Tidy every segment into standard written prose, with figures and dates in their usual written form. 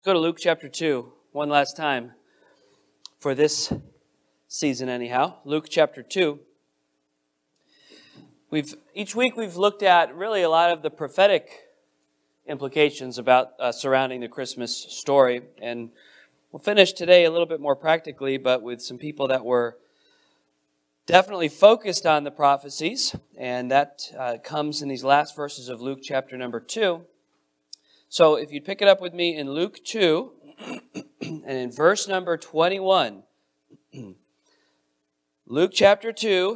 Go to Luke chapter 2 one last time for this season anyhow. Luke chapter 2. Each week we've looked at really a lot of the prophetic implications about surrounding the Christmas story. And we'll finish today a little bit more practically, but with some people that were definitely focused on the prophecies. And that comes in these last verses of Luke chapter number 2. So if you'd pick it up with me in Luke 2, and in verse number 21. Luke chapter 2,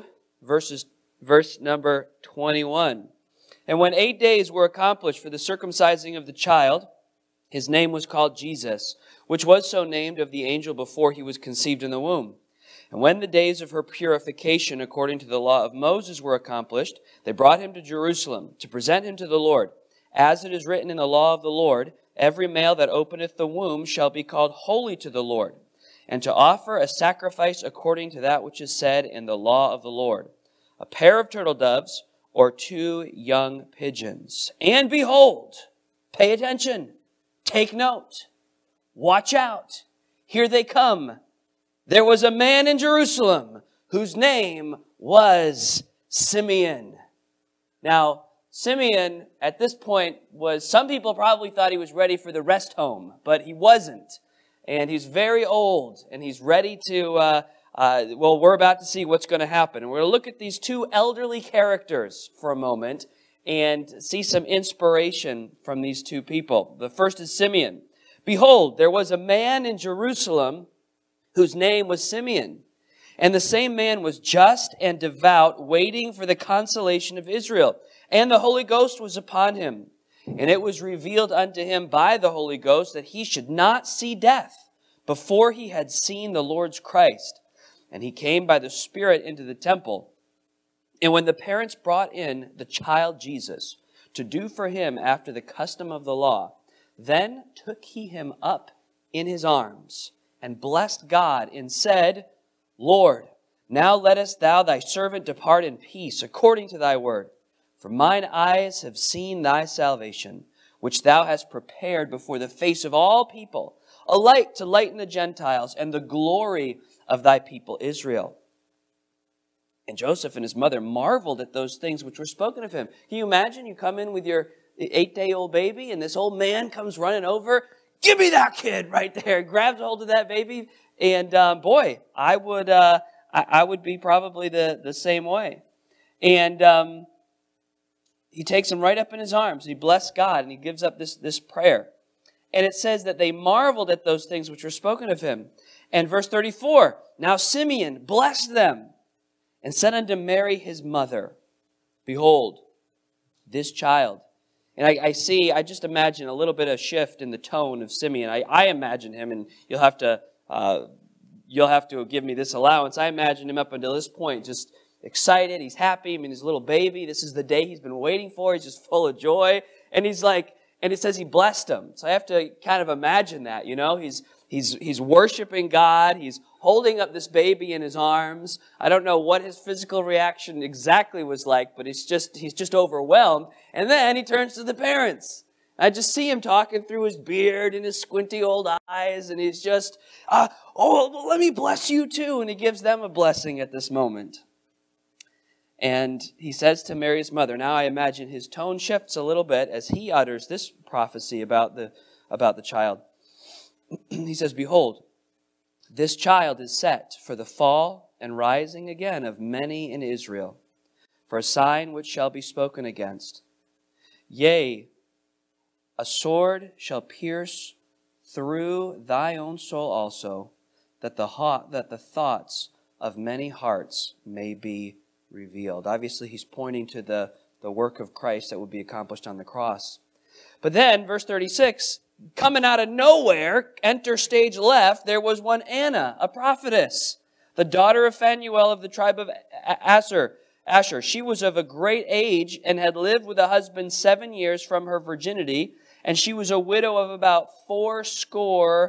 verse number 21. And when 8 days were accomplished for the circumcising of the child, his name was called Jesus, which was so named of the angel before he was conceived in the womb. And when the days of her purification according to the law of Moses were accomplished, they brought him to Jerusalem to present him to the Lord. As it is written in the law of the Lord, every male that openeth the womb shall be called holy to the Lord, and to offer a sacrifice according to that which is said in the law of the Lord, a pair of turtle doves or 2 young pigeons. And behold, pay attention, take note, watch out, here they come. There was a man in Jerusalem whose name was Simeon. Now, Simeon, at this point, some people probably thought he was ready for the rest home, but he wasn't. And he's very old, and he's ready to, we're about to see what's going to happen. And we're going to look at these 2 elderly characters for a moment and see some inspiration from these 2 people. The first is Simeon. Behold, there was a man in Jerusalem whose name was Simeon. And the same man was just and devout, waiting for the consolation of Israel. And the Holy Ghost was upon him. And it was revealed unto him by the Holy Ghost that he should not see death before he had seen the Lord's Christ. And he came by the Spirit into the temple. And when the parents brought in the child Jesus to do for him after the custom of the law, then took he him up in his arms and blessed God and said, Lord, now lettest thou thy servant depart in peace according to thy word. For mine eyes have seen thy salvation, which thou hast prepared before the face of all people, a light to lighten the Gentiles and the glory of thy people Israel. And Joseph and his mother marveled at those things which were spoken of him. Can you imagine you come in with your 8-day-old baby and this old man comes running over? Give me that kid right there. Grabs hold of that baby. And boy, I would be probably the same way. And he takes him right up in his arms. He blessed God and he gives up this prayer. And it says that they marveled at those things which were spoken of him. And verse 34, now Simeon blessed them and said unto Mary his mother, Behold, this child. And I just imagine a little bit of shift in the tone of Simeon. I imagine him, and you'll have to give me this allowance. I imagine him up until this point just excited. He's happy. I mean, his little baby. This is the day he's been waiting for. He's just full of joy. And he's like, and it says he blessed him. So I have to kind of imagine that, you know, he's worshiping God. He's holding up this baby in his arms. I don't know what his physical reaction exactly was like, but he's just overwhelmed. And then he turns to the parents. I just see him talking through his beard and his squinty old eyes, and he's just, let me bless you too. And he gives them a blessing at this moment. And he says to Mary's mother, now I imagine his tone shifts a little bit as he utters this prophecy about the child. He says, Behold, this child is set for the fall and rising again of many in Israel, for a sign which shall be spoken against. Yea, a sword shall pierce through thy own soul also, that the thoughts of many hearts may be revealed. Obviously, he's pointing to the work of Christ that would be accomplished on the cross. But then, verse 36, coming out of nowhere, enter stage left, there was one Anna, a prophetess, the daughter of Phanuel of the tribe of Asher. She was of a great age and had lived with a husband 7 years from her virginity, and she was a widow of about 84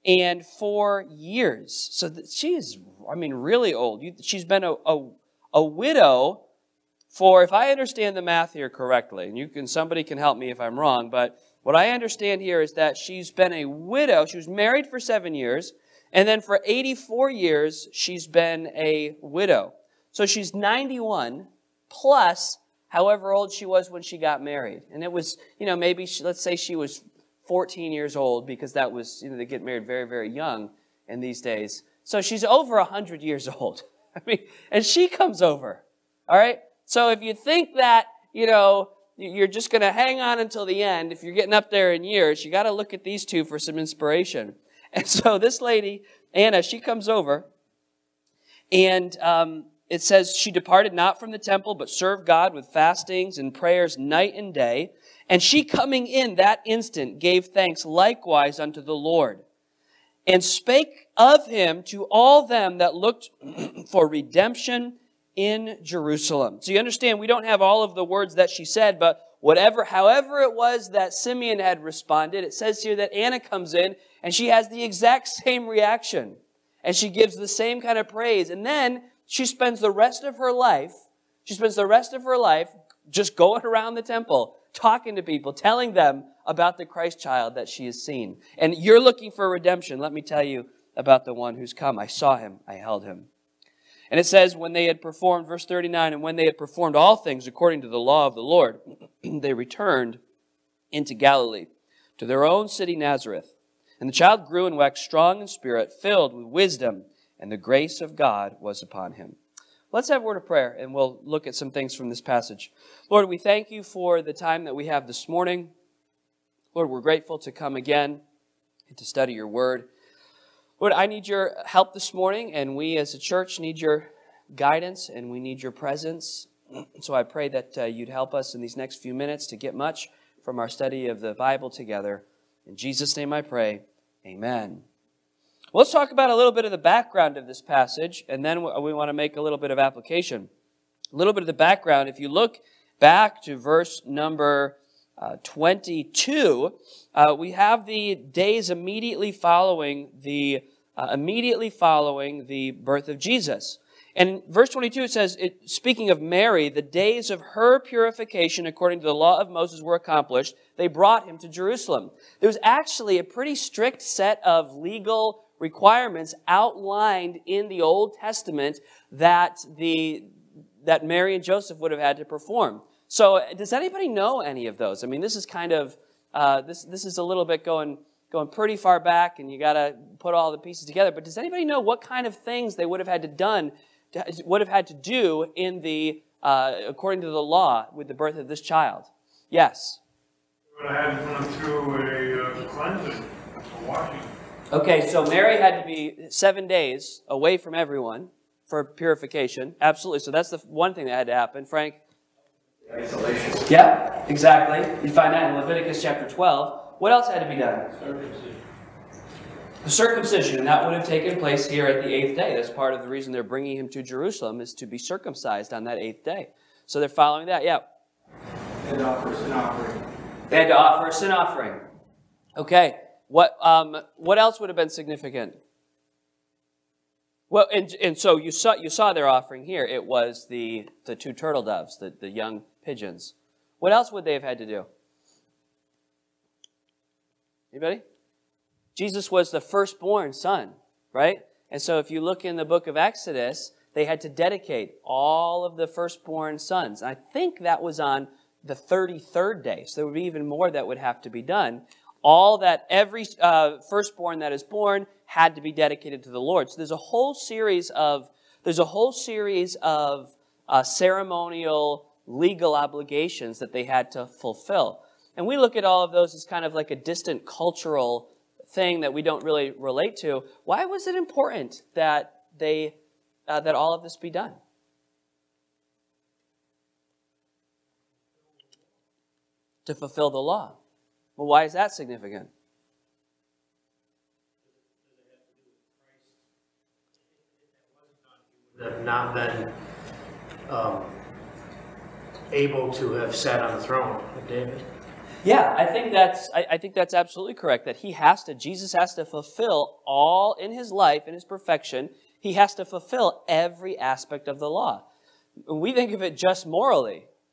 years. So she is, really old. She's been a widow for, if I understand the math here correctly, and somebody can help me if I'm wrong, but What I understand here is that she's been a widow. She was married for 7 years, and then for 84 years, she's been a widow. So she's 91 plus however old she was when she got married. And it was, maybe, let's say she was 14 years old, because that was, they get married very, very young in these days. So she's over 100 years old. And she comes over. All right? So if you think that, you're just going to hang on until the end, if you're getting up there in years, you got to look at these two for some inspiration. And so this lady, Anna, she comes over, and it says, she departed not from the temple, but served God with fastings and prayers night and day. And she, coming in that instant, gave thanks likewise unto the Lord, and spake of him to all them that looked for redemption in Jerusalem. So you understand, we don't have all of the words that she said, but however it was that Simeon had responded, it says here that Anna comes in, and she has the exact same reaction. And she gives the same kind of praise. And then she spends the rest of her life just going around the temple, talking to people, telling them about the Christ child that she has seen. And you're looking for redemption. Let me tell you about the one who's come. I saw him. I held him. And it says, when they had performed, verse 39, and when they had performed all things according to the law of the Lord, they returned into Galilee, to their own city Nazareth. And the child grew and waxed strong in spirit, filled with wisdom, and the grace of God was upon him. Let's have a word of prayer, and we'll look at some things from this passage. Lord, we thank you for the time that we have this morning. Lord, we're grateful to come again and to study your word. Lord, I need your help this morning, and we as a church need your guidance, and we need your presence. So I pray that you'd help us in these next few minutes to get much from our study of the Bible together. In Jesus' name I pray, amen. Well, let's talk about a little bit of the background of this passage, and then we want to make a little bit of application. A little bit of the background, if you look back to verse number 22, we have the days immediately following the birth of Jesus. And in verse 22 it says, speaking of Mary, the days of her purification according to the law of Moses were accomplished. They brought him to Jerusalem. There was actually a pretty strict set of legal requirements outlined in the Old Testament that Mary and Joseph would have had to perform. So does anybody know any of those? I mean, this is kind of, this is a little bit going pretty far back, and you got to put all the pieces together. But does anybody know what kind of things they would have had to do in the, according to the law with the birth of this child? Yes? They would have had to go through a cleansing, a washing. Okay, so Mary had to be 7 days away from everyone for purification. Absolutely. So that's the one thing that had to happen. Frank? Isolation. Yeah, exactly. You find that in Leviticus chapter 12. What else had to be done? Circumcision. The circumcision, and that would have taken place here at the 8th day. That's part of the reason they're bringing him to Jerusalem, is to be circumcised on that 8th day. So they're following that, yeah. They had to offer a sin offering. They had to offer a sin offering. Okay, what else would have been significant? Well, and so you saw their offering here. It was the 2 turtle doves, the young pigeons. What else would they have had to do? Anybody? Jesus was the firstborn son, right? And so if you look in the book of Exodus, they had to dedicate all of the firstborn sons. I think that was on the 33rd day. So there would be even more that would have to be done. Every firstborn that is born had to be dedicated to the Lord. So there's a whole series of ceremonial legal obligations that they had to fulfill. And we look at all of those as kind of like a distant cultural thing that we don't really relate to. Why was it important that that all of this be done? To fulfill the law. Well, why is that significant? Have not been able to have sat on the throne of David. Yeah, I think that's absolutely correct. That Jesus has to fulfill all in his life, in his perfection. He has to fulfill every aspect of the law. We think of it just morally,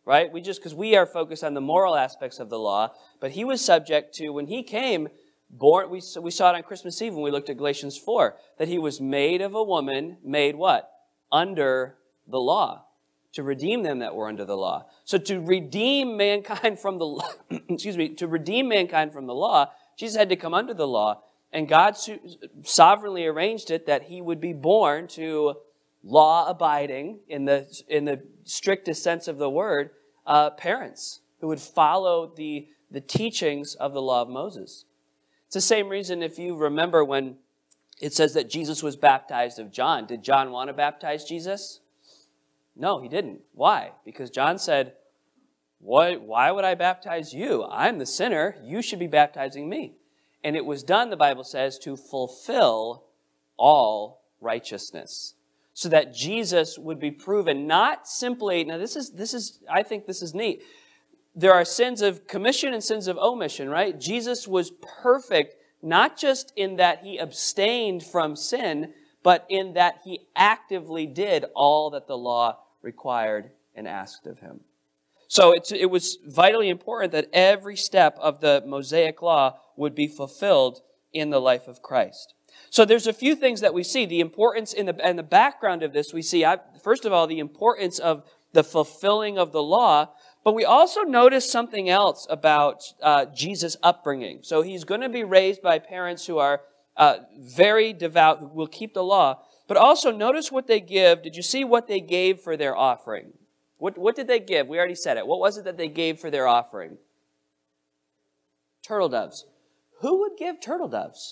right? Because we are focused on the moral aspects of the law, but he was subject to, when he came, born, we saw it on Christmas Eve when we looked at Galatians 4, that he was made of a woman, made what? Under the law, to redeem them that were under the law. So to redeem mankind from the to redeem mankind from the law, Jesus had to come under the law, and God sovereignly arranged it that he would be born to law-abiding, in the strictest sense of the word, parents who would follow the teachings of the law of Moses. It's the same reason, if you remember, when it says that Jesus was baptized of John. Did John want to baptize Jesus? No, he didn't. Why? Because John said, why would I baptize you? I'm the sinner. You should be baptizing me. And it was done, the Bible says, to fulfill all righteousness. So that Jesus would be proven not simply, now this is, I think this is neat. There are sins of commission and sins of omission, right? Jesus was perfect, not just in that he abstained from sin, but in that he actively did all that the law required and asked of him. So it was vitally important that every step of the Mosaic law would be fulfilled in the life of Christ. So there's a few things that we see. The importance in the background of this, we see, first of all, the importance of the fulfilling of the law, but we also notice something else about Jesus' upbringing. So he's going to be raised by parents who are very devout, who will keep the law, but also notice what they give. Did you see what they gave for their offering? What did they give? We already said it. What was it that they gave for their offering? Turtle doves. Who would give turtle doves?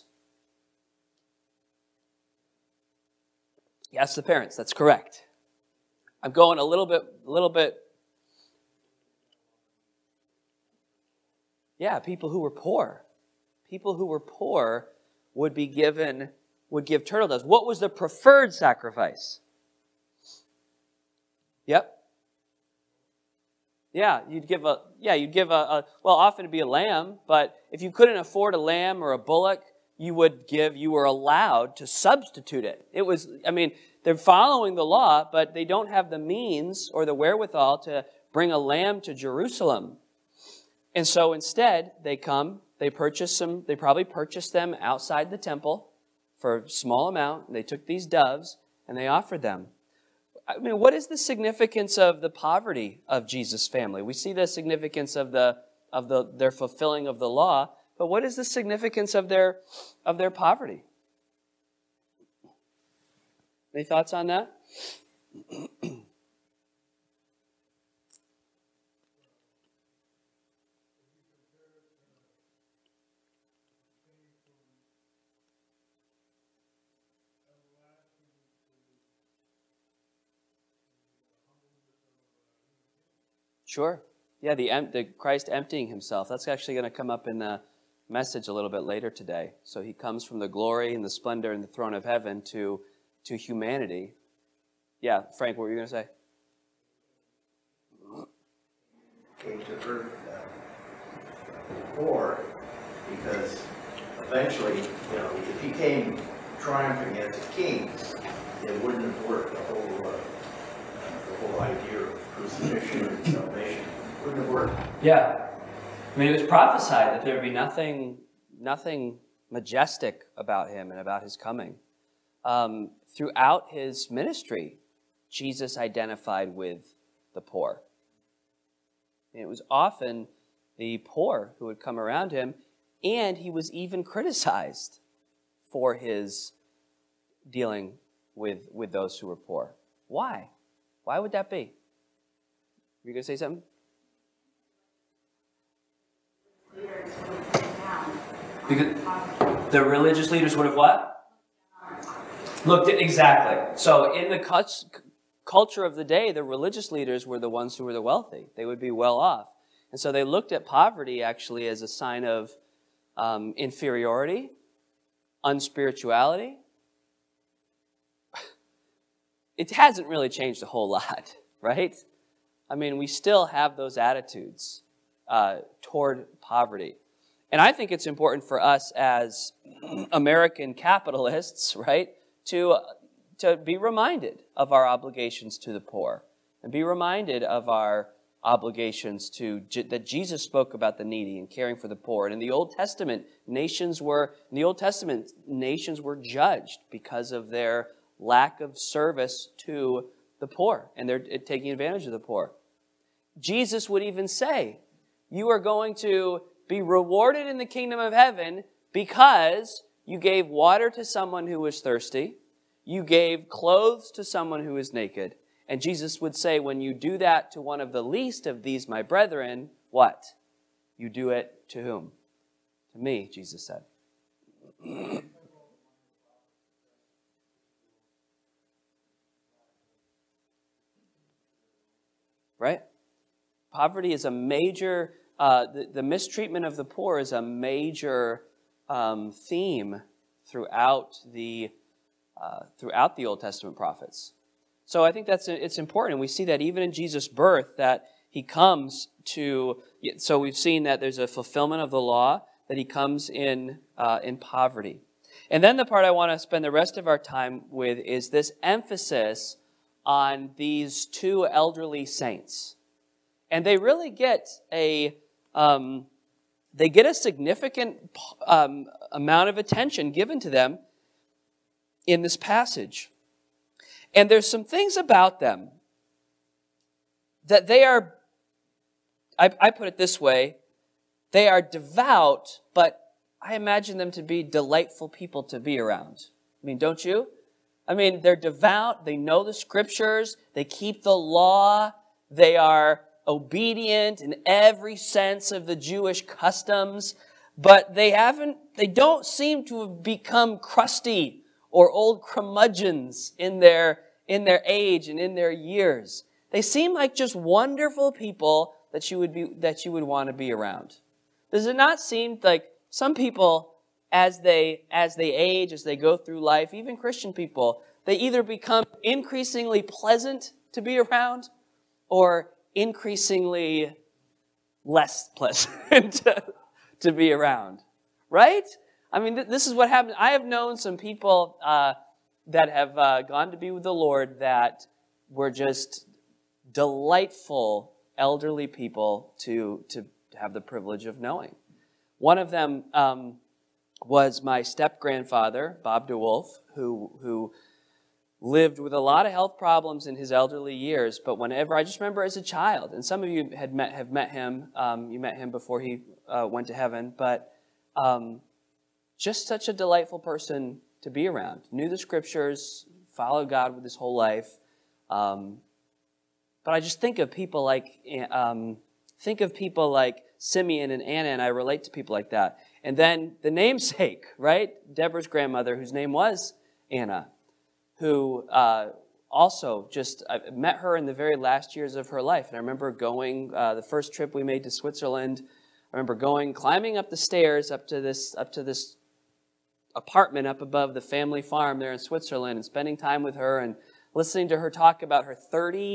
Yes, the parents. That's correct. I'm going a little bit. Yeah, people who were poor. People who were poor would give turtle doves. What was the preferred sacrifice? Yep. Yeah, you'd give a, well, often it'd be a lamb, but if you couldn't afford a lamb or a bullock, you were allowed to substitute it. It was, they're following the law, but they don't have the means or the wherewithal to bring a lamb to Jerusalem. And so instead, they probably purchased them outside the temple for a small amount. They took these doves and they offered them. What is the significance of the poverty of Jesus' family? We see the significance of their fulfilling of the law, but what is the significance of their poverty? Any thoughts on that? Sure. Yeah, the Christ emptying himself. That's actually going to come up in the message a little bit later today. So he comes from the glory and the splendor and the throne of heaven to humanity. Yeah, Frank, what were you going to say? Came to earth poor because eventually, if he came triumphing as a king, it wouldn't have worked. The whole idea of crucifixion and salvation wouldn't have worked. Yeah. It was prophesied that there would be nothing majestic about him and about his coming. Throughout his ministry, Jesus identified with the poor. It was often the poor who would come around him, and he was even criticized for his dealing with those who were poor. Why? Why would that be? Were you going to say something? Because the religious leaders would have what? Looked at, exactly. So in the culture of the day, the religious leaders were the ones who were the wealthy. They would be well off. And so they looked at poverty actually as a sign of inferiority, unspirituality. It hasn't really changed a whole lot, right? We still have those attitudes toward poverty. And I think it's important for us as American capitalists, right, to be reminded of our obligations to the poor and be reminded of our obligations that Jesus spoke about the needy and caring for the poor. And in the Old Testament, nations were judged because of their lack of service to the poor, and they're taking advantage of the poor. Jesus would even say, you are going to be rewarded in the kingdom of heaven because you gave water to someone who was thirsty, you gave clothes to someone who was naked. And Jesus would say, when you do that to one of the least of these, my brethren, what? You do it to whom? To me, Jesus said. Right? Poverty is a major, the mistreatment of the poor is a major theme throughout the Old Testament prophets. So I think it's important. And we see that even in Jesus' birth, that he comes to, so we've seen that there's a fulfillment of the law, that he comes in poverty. And then the part I want to spend the rest of our time with is this emphasis on these two elderly saints. And they really get a significant amount of attention given to them in this passage. And there's some things about them that they are, I put it this way, they are devout, but I imagine them to be delightful people to be around. I mean, don't you? I mean, they're devout, they know the scriptures, they keep the law, they are obedient in every sense of the Jewish customs, but they don't seem to have become crusty or old curmudgeons in their age and in their years. They seem like just wonderful people that you would want to be around. Does it not seem like some people, as they age, as they go through life, even Christian people, they either become increasingly pleasant to be around or increasingly less pleasant to be around, right? I mean, this is what happens. I have known some people that have gone to be with the Lord that were just delightful elderly people to have the privilege of knowing. One of them was my step-grandfather, Bob DeWolf, who lived with a lot of health problems in his elderly years, but whenever, I just remember as a child, and some of you have met him, you met him before he went to heaven, but just such a delightful person to be around. Knew the scriptures, followed God with his whole life. But I just think of people like Simeon and Anna, and I relate to people like that. And then the namesake, right? Deborah's grandmother, whose name was Anna, who also I met her in the very last years of her life. And I remember going, the first trip we made to Switzerland, I remember climbing up the stairs up to this apartment up above the family farm there in Switzerland and spending time with her and listening to her talk about her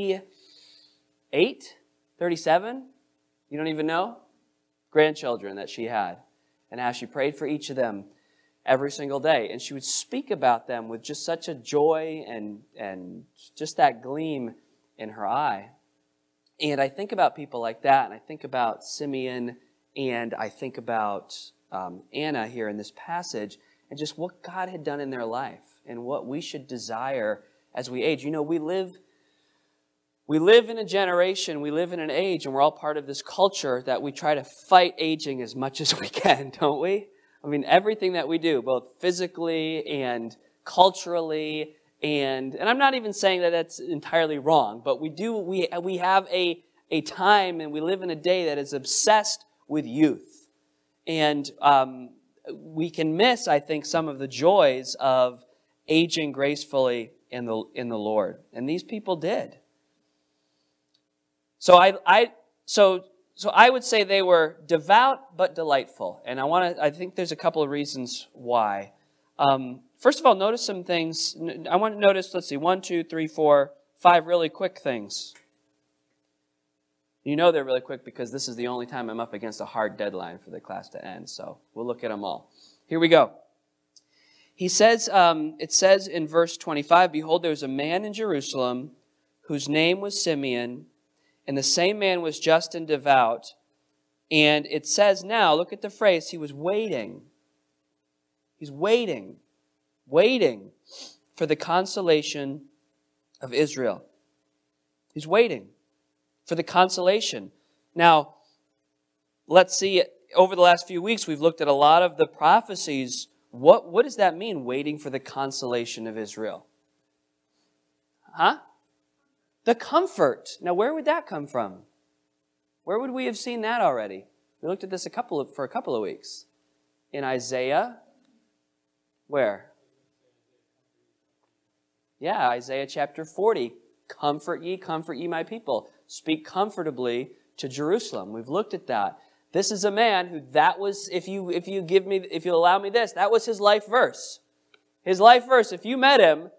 38, 37, you don't even know, grandchildren that she had and how she prayed for each of them every single day. And she would speak about them with just such a joy and just that gleam in her eye. And I think about people like that, and I think about Simeon, and I think about Anna here in this passage, and just what God had done in their life and what we should desire as we age. You know, we live in a generation, we live in an age, and we're all part of this culture that we try to fight aging as much as we can, don't we? I mean, everything that we do, both physically and culturally, and I'm not even saying that that's entirely wrong, but we have a time, and we live in a day that is obsessed with youth. And we can miss, I think, some of the joys of aging gracefully in the Lord. And these people did. So I would say they were devout but delightful. And I think there's a couple of reasons why. First of all, notice some things. I want to notice, 1, 2, 3, 4, 5 really quick things. You know they're really quick because this is the only time I'm up against a hard deadline for the class to end. So we'll look at them all. Here we go. He says, it says in verse 25, "Behold, there was a man in Jerusalem whose name was Simeon, And the same man was just and devout. And it says now, look at the phrase, he was waiting. He's waiting for the consolation of Israel. He's waiting for the consolation. Now, let's see, over the last few weeks, we've looked at a lot of the prophecies. What does that mean, waiting for the consolation of Israel? Huh? The comfort. Now, where would that come from? Where would we have seen that already? We looked at this for a couple of weeks. In Isaiah. Where? Yeah, Isaiah chapter 40. Comfort ye, my people. Speak comfortably to Jerusalem. We've looked at that. This is a man who that was, if you allow me this, that was his life verse. His life verse. If you met him,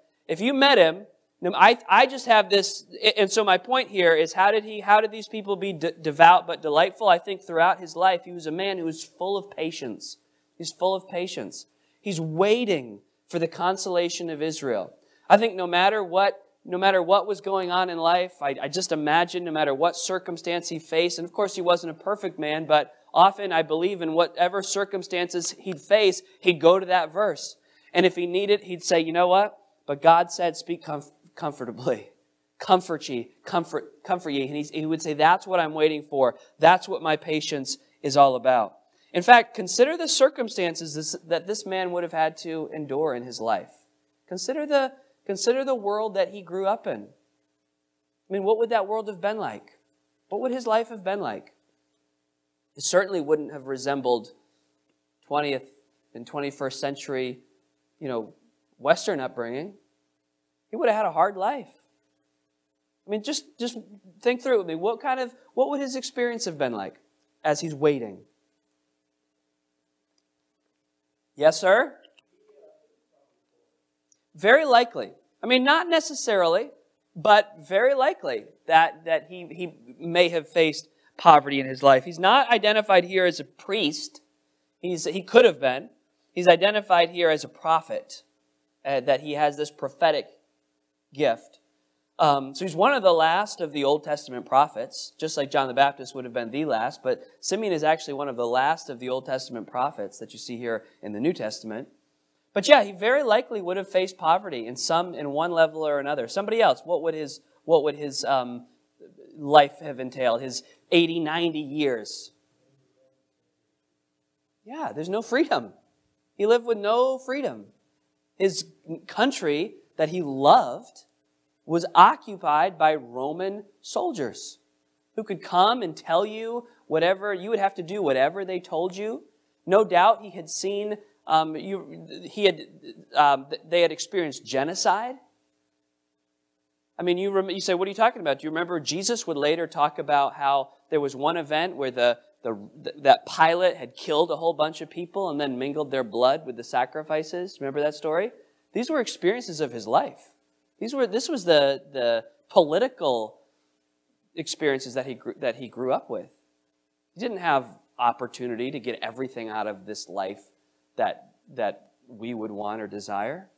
I just have this, and so my point here is how did these people be devout but delightful? I think throughout his life, he was a man who was full of patience. He's full of patience. He's waiting for the consolation of Israel. I think no matter what was going on in life, I just imagine no matter what circumstance he faced, and of course he wasn't a perfect man, but often I believe in whatever circumstances he'd face, he'd go to that verse. And if he needed, he'd say, you know what? But God said, speak comfortably. Comfort ye. And he would say, that's what I'm waiting for. That's what my patience is all about. In fact, consider the circumstances that this man would have had to endure in his life. Consider the world that he grew up in. I mean, what would that world have been like? What would his life have been like? It certainly wouldn't have resembled 20th and 21st century, Western upbringing. He would have had a hard life. I mean, just think through it with me. What would his experience have been like as he's waiting? Yes, sir? Very likely. I mean, not necessarily, but very likely that he may have faced poverty in his life. He's not identified here as a priest. He could have been. He's identified here as a prophet, that he has this prophetic gift. So he's one of the last of the Old Testament prophets, just like John the Baptist would have been the last, but Simeon is actually one of the last of the Old Testament prophets that you see here in the New Testament. But yeah, he very likely would have faced poverty in one level or another. Somebody else, what would his life have entailed? His 80, 90 years. Yeah, there's no freedom. He lived with no freedom. His country that he loved was occupied by Roman soldiers who could come and tell you whatever, you would have to do whatever they told you. No doubt he had seen, they had experienced genocide. I mean, you say, what are you talking about? Do you remember Jesus would later talk about how there was one event where that Pilate had killed a whole bunch of people and then mingled their blood with the sacrifices? Remember that story? These were experiences of his life. This was the political experiences that he grew up with. He didn't have opportunity to get everything out of this life that we would want or desire.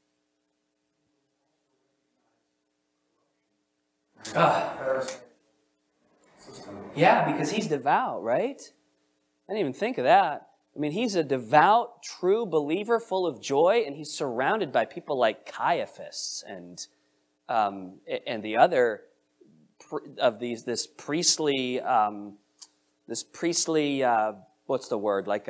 Yeah, because he's devout, right? I didn't even think of that. I mean, he's a devout, true believer, full of joy, and he's surrounded by people like Caiaphas and the other of this priestly, what's the word? Like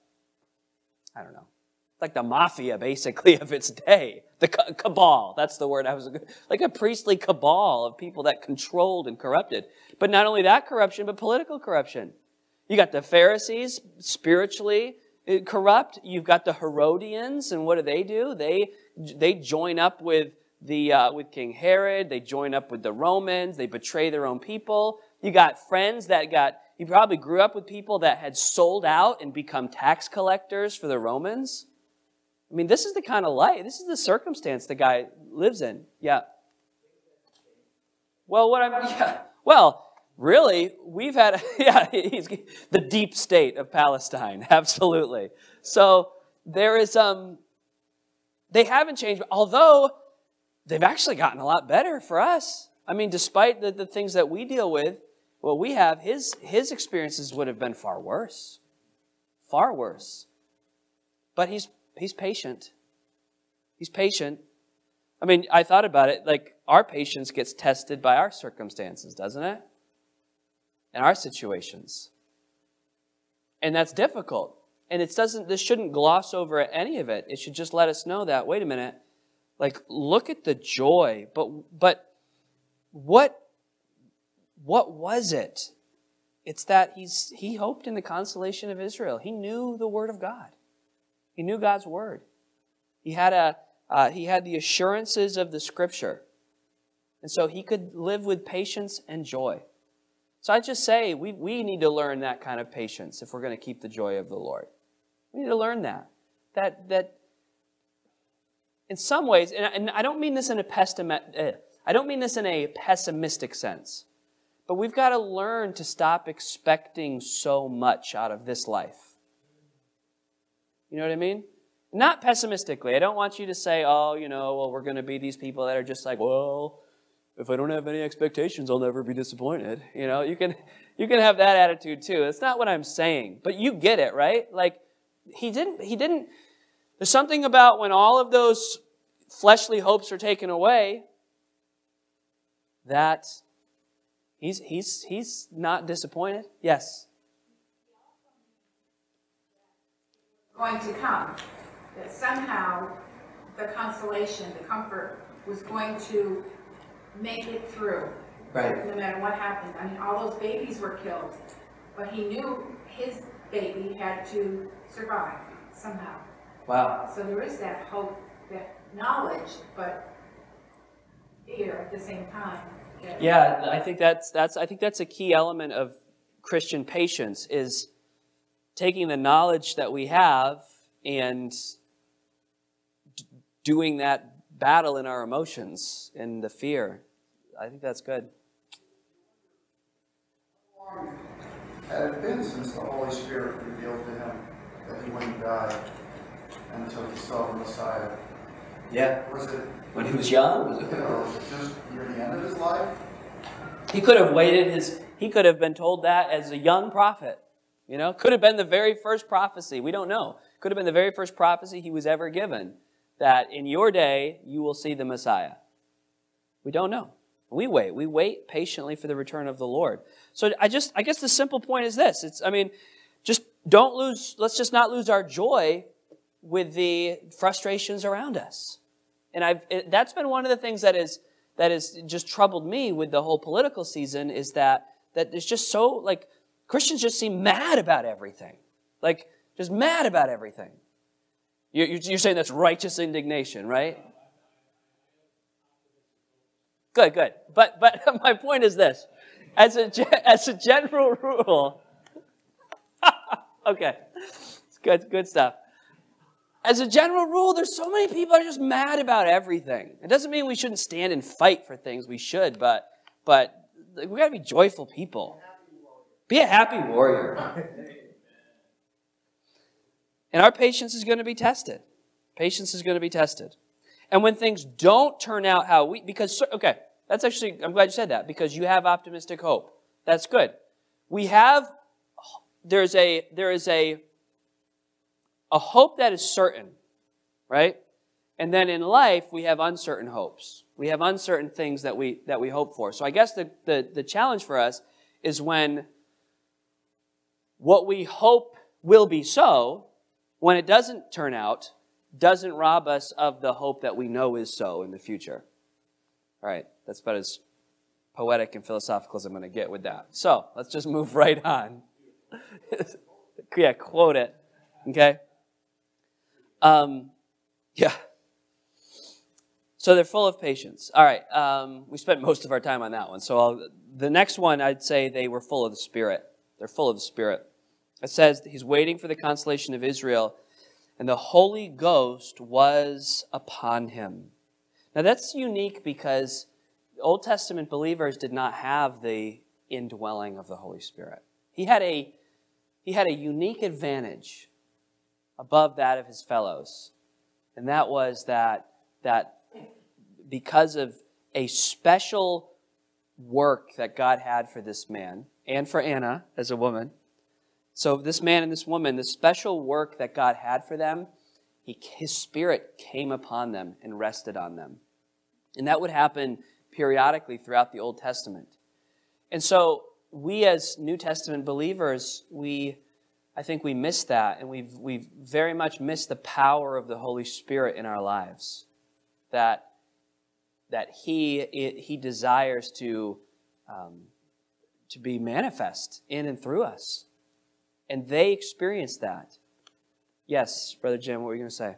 the mafia, basically, of its day. The cabal, that's the word like a priestly cabal of people that controlled and corrupted. But not only that corruption, but political corruption. You got the Pharisees, spiritually corrupt. You've got the Herodians, and what do? They join up with with King Herod. They join up with the Romans. They betray their own people. You got friends you probably grew up with people that had sold out and become tax collectors for the Romans. I mean, this is the kind of life, this is the circumstance the guy lives in. Yeah. Well, really, we've had, he's the deep state of Palestine, absolutely. So there is, they haven't changed, although they've actually gotten a lot better for us. I mean, despite the things that we deal with, what we have, his experiences would have been far worse. Far worse. But he's patient. He's patient. I mean, I thought about it, like our patience gets tested by our circumstances, doesn't it? And our situations. And that's difficult. And this shouldn't gloss over any of it. It should just let us know that, wait a minute, like look at the joy. But what was it? It's that he hoped in the consolation of Israel. He knew the Word of God. He knew God's Word. He had the assurances of the Scripture. And so he could live with patience and joy. So I just say we need to learn that kind of patience if we're going to keep the joy of the Lord. We need to learn that. That in some ways, and I don't mean this in a pessimistic sense, but we've got to learn to stop expecting so much out of this life. You know what I mean? Not pessimistically. I don't want you to say, oh, we're going to be these people that are just like, well, if I don't have any expectations, I'll never be disappointed. You can have that attitude too. That's not what I'm saying. But you get it, right? Like, he didn't, there's something about when all of those fleshly hopes are taken away that he's not disappointed. Yes. Going to come. That somehow the consolation, the comfort was going to make it through. Right. No matter what happened. I mean, all those babies were killed. But he knew his baby had to survive somehow. Wow. So there is that hope, that knowledge, but fear at the same time. Yeah, I think that's a key element of Christian patience is taking the knowledge that we have and doing that battle in our emotions and the fear. I think that's good. Had it been since the Holy Spirit revealed to him that he wouldn't die until he saw the Messiah? Yeah. Was it When he was young? was it just near the end of his life? He could have he could have been told that as a young prophet. Could have been the very first prophecy. We don't know. Could have been the very first prophecy he was ever given. That in your day, you will see the Messiah. We don't know. We wait patiently for the return of the Lord. So I guess the simple point is this. Let's just not lose our joy with the frustrations around us. And that's been one of the things that has just troubled me with the whole political season is that it's just so, like, Christians just seem mad about everything. Like, just mad about everything. You're saying that's righteous indignation, right? Good. But my point is this. As a general rule, okay, it's good stuff. As a general rule, there's so many people that are just mad about everything. It doesn't mean we shouldn't stand and fight for things. We should, but we got to be joyful people. Be a happy warrior. And our patience is going to be tested. Patience is going to be tested. And when things don't turn out how that's actually, I'm glad you said that, because you have optimistic hope. That's good. There is a hope that is certain, right? And then in life, we have uncertain hopes. We have uncertain things that we hope for. So I guess the challenge for us is when what we hope will be so, when it doesn't turn out, doesn't rob us of the hope that we know is so in the future. All right, that's about as poetic and philosophical as I'm going to get with that. So let's just move right on. Yeah, quote it. Okay? Yeah. So they're full of patience. All right, we spent most of our time on that one. So the next one, I'd say they were full of the Spirit. They're full of the Spirit. It says he's waiting for the consolation of Israel, and the Holy Ghost was upon him. Now that's unique because Old Testament believers did not have the indwelling of the Holy Spirit. He had a unique advantage above that of his fellows, and that was that because of a special work that God had for this man and for Anna as a woman. So this man and this woman, the special work that God had for them, His Spirit came upon them and rested on them. And that would happen periodically throughout the Old Testament. And so we as New Testament believers, I think we miss that, and we've very much missed the power of the Holy Spirit in our lives. That He desires to be manifest in and through us. And they experience that. Yes, Brother Jim, what were you going to say?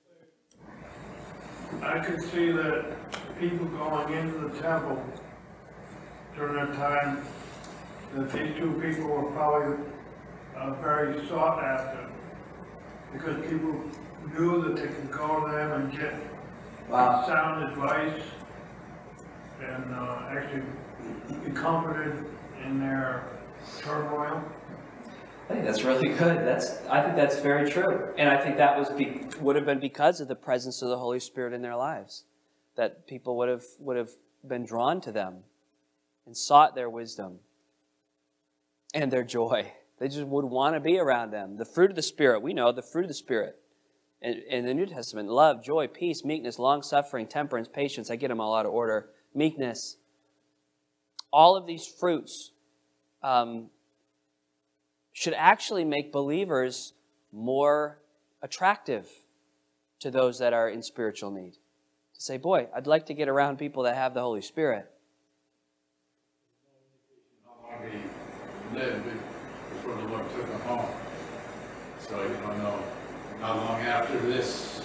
I could see that people going into the temple during that time, that these two people were probably very sought after, because people knew that they could go to them and get sound advice and actually be comforted in their turmoil. I think that's really good. I think that's very true. And I think that would have been because of the presence of the Holy Spirit in their lives. That people would have been drawn to them and sought their wisdom and their joy. They just would want to be around them. The fruit of the Spirit, we know the fruit of the Spirit in the New Testament: love, joy, peace, meekness, long-suffering, temperance, patience. I get them all out of order. Meekness. All of these fruits should actually make believers more attractive to those that are in spiritual need. To say, boy, I'd like to get around people that have the Holy Spirit. How long he lived before the Lord took him home. So you don't know how long after this.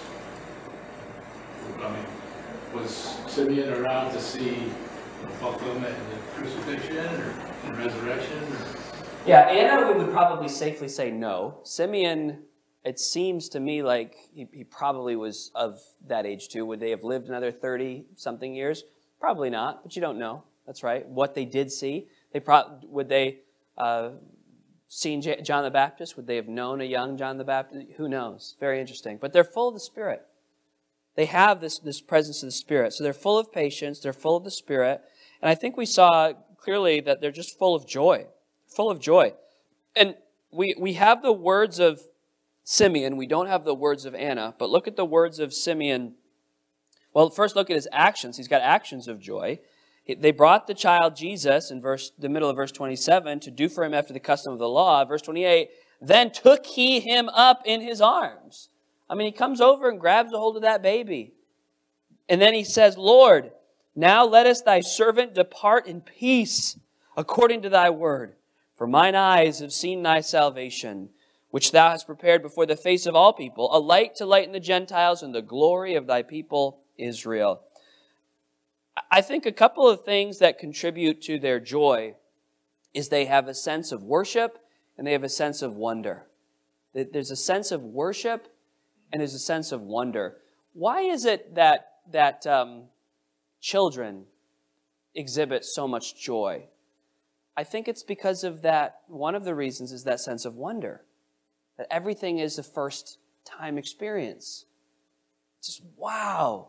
I mean, was Simeon around to see the fulfillment in the crucifixion or in resurrection? Yeah, Anna, we would probably safely say no. Simeon, it seems to me like he probably was of that age too. Would they have lived another 30-something years? Probably not, but you don't know. That's right. What they did see, would they seen John the Baptist? Would they have known a young John the Baptist? Who knows? Very interesting. But they're full of the Spirit. They have this presence of the Spirit. So they're full of patience. They're full of the Spirit. And I think we saw clearly that they're just full of joy. Full of joy. And we have the words of Simeon. We don't have the words of Anna. But look at the words of Simeon. Well, first look at his actions. He's got actions of joy. They brought the child Jesus in the middle of verse 27 to do for him after the custom of the law. Verse 28, then took he him up in his arms. I mean, he comes over and grabs a hold of that baby. And then he says, Lord, now lettest thy servant depart in peace according to thy word. For mine eyes have seen thy salvation, which thou hast prepared before the face of all people, a light to lighten the Gentiles and the glory of thy people Israel. I think a couple of things that contribute to their joy is they have a sense of worship and they have a sense of wonder. There's a sense of worship and there's a sense of wonder. Why is it that children exhibit so much joy? I think it's because of that. One of the reasons is that sense of wonder. That everything is a first-time experience. Just, wow.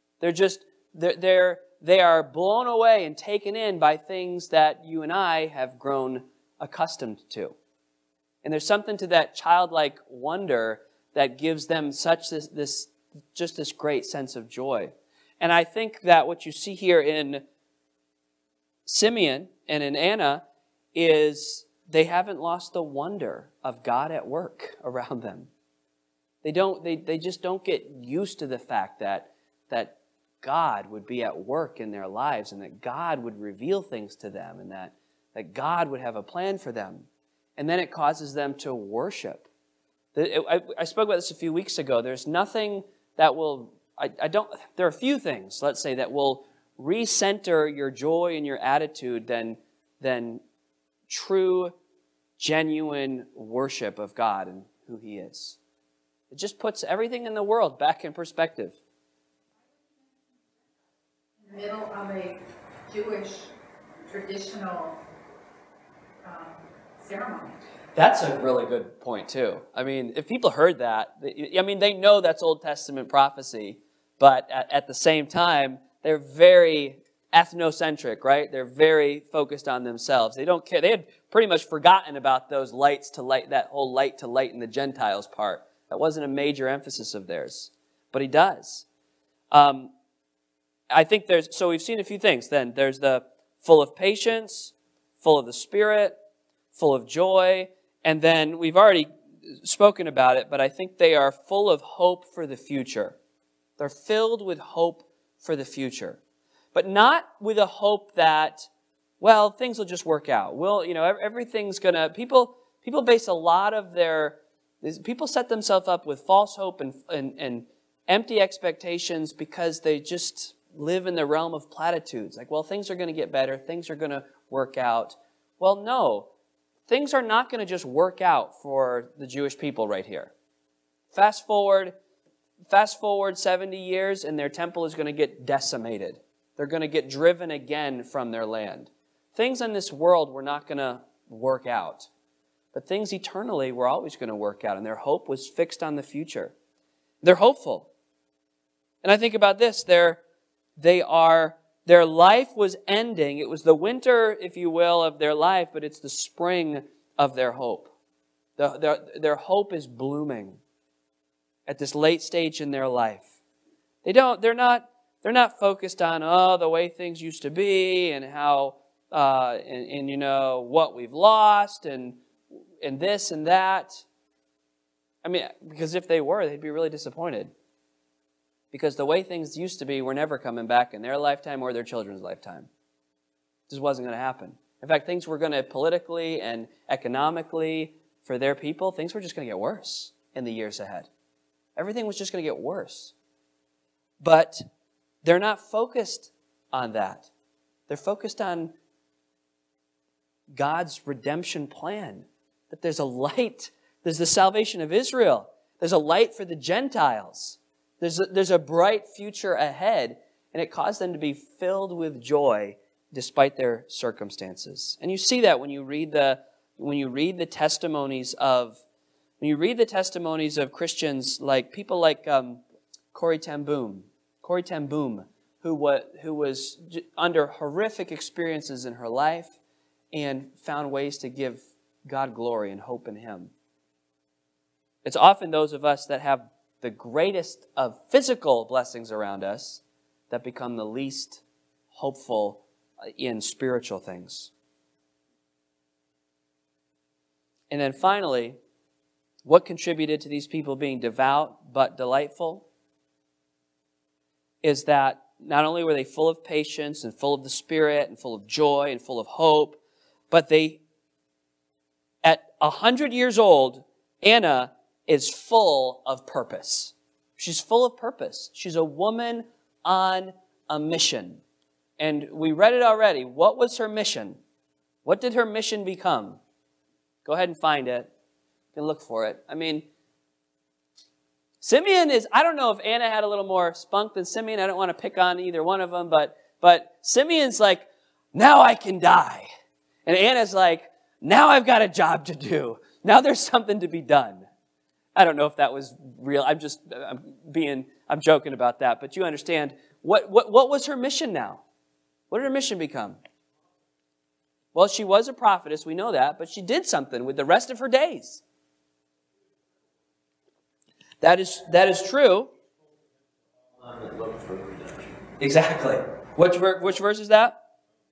They are blown away and taken in by things that you and I have grown accustomed to. And there's something to that childlike wonder that gives them such this great sense of joy. And I think that what you see here in Simeon and in Anna is they haven't lost the wonder of God at work around them. They just don't get used to the fact that God would be at work in their lives and that God would reveal things to them and that God would have a plan for them. And then it causes them to worship. I spoke about this a few weeks ago. There's nothing that will, there are a few things, let's say, that will recenter your joy and your attitude than true, genuine worship of God and who He is. It just puts everything in the world back in perspective. In the middle of a Jewish traditional ceremony. That's a really good point, too. I mean, if people heard that, they know that's Old Testament prophecy, but at the same time, they're very ethnocentric, right? They're very focused on themselves. They don't care. They had pretty much forgotten about those lights to light, that whole light to lighten the Gentiles part. That wasn't a major emphasis of theirs. But he does. I think so we've seen a few things then. There's the full of patience, full of the Spirit, full of joy, and then we've already spoken about it, but I think they are full of hope for the future. They're filled with hope for the future. But not with a hope that, well, things will just work out. Everything's going to, people base a lot of people set themselves up with false hope and empty expectations because they just live in the realm of platitudes. Like, well, things are going to get better. Things are going to work out. Well, no. Things are not going to just work out for the Jewish people right here. Fast forward 70 years and their temple is going to get decimated. They're going to get driven again from their land. Things in this world were not going to work out. But things eternally were always going to work out, and their hope was fixed on the future. They're hopeful. And I think about this, their life was ending. It was the winter, if you will, of their life, but it's the spring of their hope. Their hope is blooming at this late stage in their life. They're not focused on the way things used to be and how what we've lost and this and that. I mean, because if they were, they'd be really disappointed. Because the way things used to be were never coming back in their lifetime or their children's lifetime. It just wasn't going to happen. In fact, things were going to politically and economically for their people, things were just going to get worse in the years ahead. Everything was just going to get worse. But they're not focused on that. They're focused on God's redemption plan. That there's a light. There's the salvation of Israel. There's a light for the Gentiles. There's a bright future ahead, and it caused them to be filled with joy despite their circumstances. And you see that when you read the testimonies of Christians, like people like Corrie ten Boom, who was under horrific experiences in her life and found ways to give God glory and hope in Him. It's often those of us that have the greatest of physical blessings around us that become the least hopeful in spiritual things. And then finally, what contributed to these people being devout but delightful is that not only were they full of patience and full of the Spirit and full of joy and full of hope, but at 100 years old, Anna is full of purpose. She's full of purpose. She's a woman on a mission. And we read it already. What was her mission? What did her mission become? Go ahead and find it. You can look for it. I mean, Simeon I don't know if Anna had a little more spunk than Simeon. I don't want to pick on either one of them, but Simeon's like, now I can die. And Anna's like, now I've got a job to do. Now there's something to be done. I don't know if that was real. I'm joking about that, but you understand what was her mission now? What did her mission become? Well, she was a prophetess, we know that, but she did something with the rest of her days. That is true. Exactly. Which verse is that?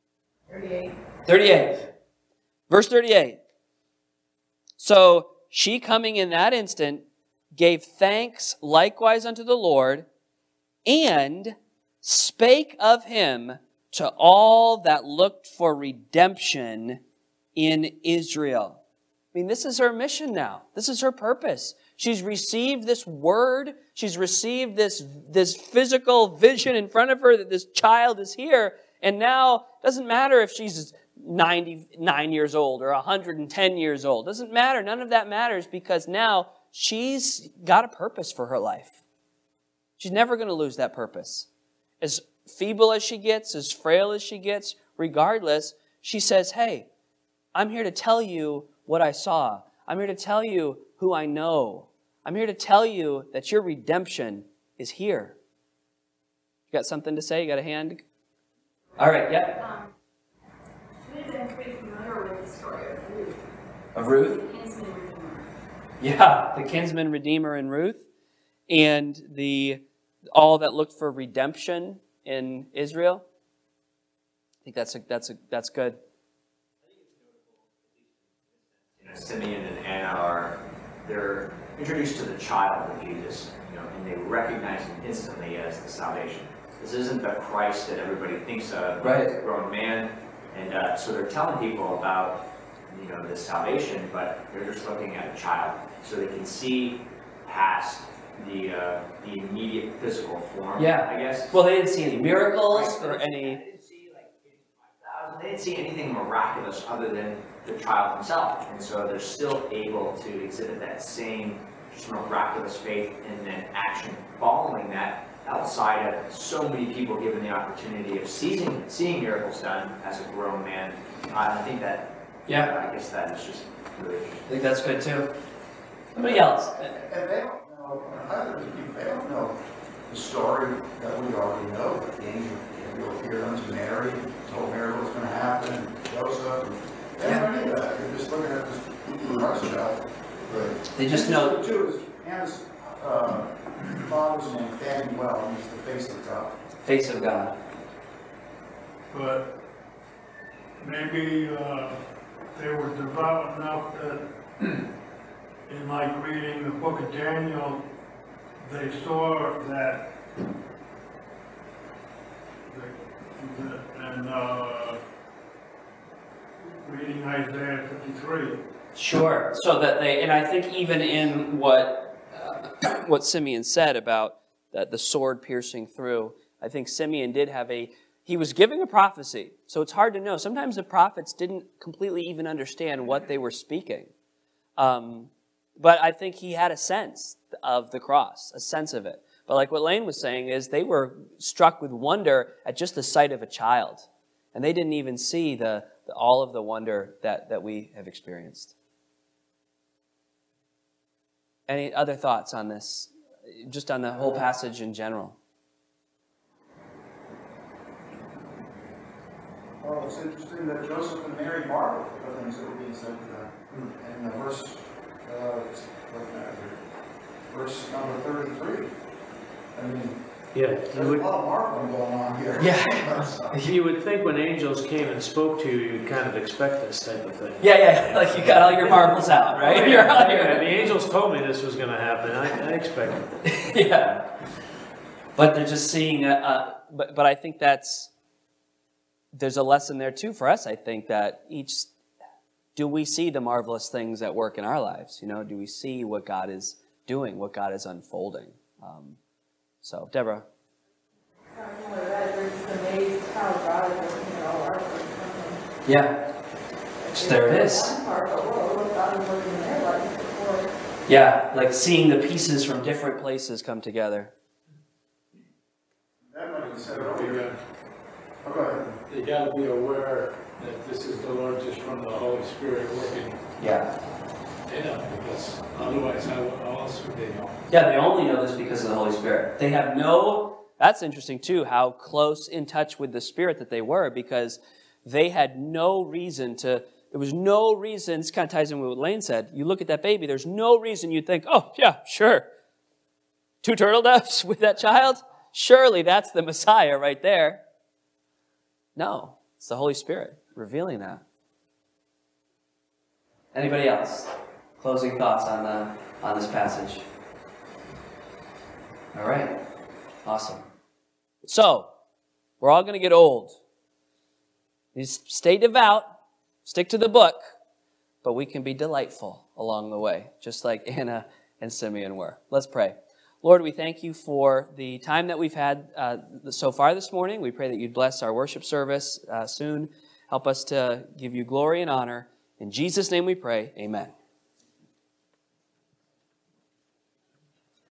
38. Verse 38. So she, coming in that instant, gave thanks likewise unto the Lord, and spake of him to all that looked for redemption in Israel. I mean, this is her mission now. This is her purpose. She's received this word. She's received this physical vision in front of her that this child is here. And now, it doesn't matter if she's 99 years old or 110 years old. Doesn't matter. None of that matters because now she's got a purpose for her life. She's never going to lose that purpose. As feeble as she gets, as frail as she gets, regardless, she says, hey, I'm here to tell you what I saw. I'm here to tell you who I know. I'm here to tell you that your redemption is here. You got something to say? You got a hand? All right, yeah. We've been pretty familiar with the story of Ruth. Of Ruth? Kinsman Redeemer. Yeah, the kinsman redeemer in Ruth, and all that looked for redemption in Israel. I think that's good. Simeon and Anna they're introduced to the child of Jesus, and they recognize him instantly as the salvation. This isn't the Christ that everybody thinks of, right? As a grown man, and so they're telling people about this salvation, but they're just looking at a child, so they can see past the immediate physical form. Yeah, I guess. Well, they didn't see any miracles or any. They didn't see anything miraculous other than the child himself, and so they're still able to exhibit that same just miraculous faith and then action following that, outside of so many people given the opportunity of seeing miracles done as a grown man. I think that, I guess that is just really interesting. I think that's good too. Somebody else? And they don't know, others, they don't know the story that we already know, that the angel Gabriel appeared unto Mary, told Mary what was going to happen, and Joseph, and they don't know any of that. They're just looking at this rush job. They just know. Too, Hannah's father's name, Phanuel, means the face of God. Face of God. But maybe they were devout enough that in like reading the book of Daniel, they saw that and reading Isaiah 53. Sure. So that and I think even in what Simeon said about the sword piercing through, I think Simeon did have he was giving a prophecy. So it's hard to know. Sometimes the prophets didn't completely even understand what they were speaking. But I think he had a sense of the cross, a sense of it. But like what Lane was saying is they were struck with wonder at just the sight of a child. And they didn't even see all of the wonder that we have experienced. Any other thoughts on this? Just on the whole passage in general? Well, it's interesting that Joseph and Mary marveled at the things that were being said to them. And verse number 33. I mean, there's a lot of marveling going on here. Yeah. You would think when angels came and spoke to you, you'd kind of expect this type of thing. Yeah. Like you got all your marbles out, right? The angels told me this was going to happen. I expected it. Yeah. But they're just seeing, but I think there's a lesson there too for us, I think, that do we see the marvelous things at work in our lives? Do we see what God is doing, what God is unfolding? So, Deborah. Yeah. There it is. Yeah, like seeing the pieces from different places come together. You got to be aware that this is the Lord just from the Holy Spirit working. Yeah. Because otherwise, how else would they know? Yeah, they only know this because of the Holy Spirit. They have that's interesting too, how close in touch with the Spirit that they were, because they had no reason there was no reason, this kind of ties in with what Lane said, you look at that baby, there's no reason you'd think, oh yeah, sure. 2 turtle doves with that child? Surely that's the Messiah right there. No, it's the Holy Spirit revealing that. Anybody else? Closing thoughts on this passage? All right. Awesome. So, we're all going to get old. You stay devout, stick to the book, but we can be delightful along the way, just like Anna and Simeon were. Let's pray. Lord, we thank you for the time that we've had so far this morning. We pray that you'd bless our worship service soon. Help us to give you glory and honor. In Jesus' name we pray, amen.